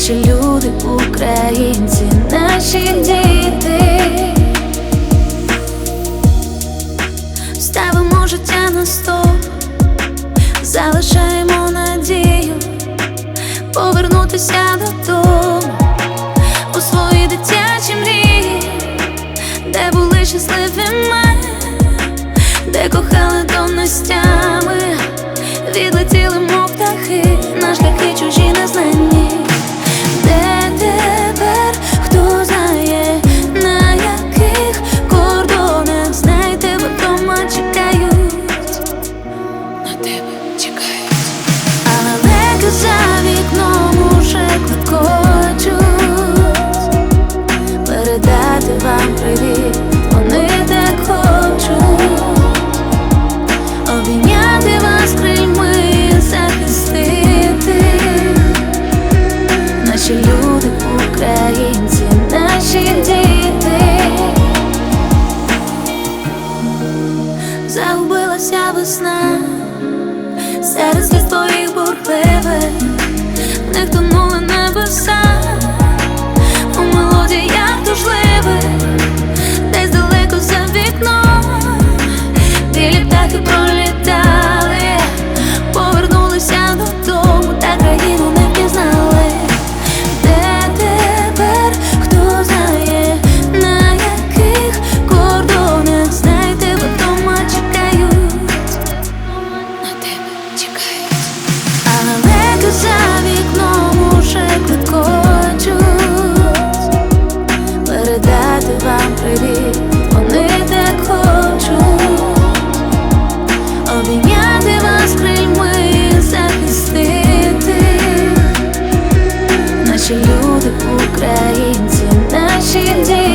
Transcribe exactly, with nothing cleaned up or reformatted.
наші люди, українці, наші діти. Ставимо життя на стоп, залишаємо надію повернутися додому у свої дитячі мрії, де були щасливі ми, де кохали до нестями, відлетіли мов птахи на шляхи чужі незнані. Де тепер, хто знає, на яких кордонах, знай, тебе вдома чекають, на тебе чекають. Але за вікном уже квиткочуть передати вам привіт. Вони так хочуть обійняти вас крильми, захистити. Наші люди, українці, наші діти. Загубилася весна серед сліз твоїх бурхливих, в них тонули небеса у мелодіях тужливих. Десь далеко за вікном білі птахи пролітали, повернулися додому, та країну не впізнали. Де тепер, хто знає, на яких кордонах, знай, тебе вдома чекають, на тебе чекають. Але за вікном уже квиткочуть передати вам привіт. Вони так хочуть обійняти вас крильми, захистити. Наші люди, українці, наші діти.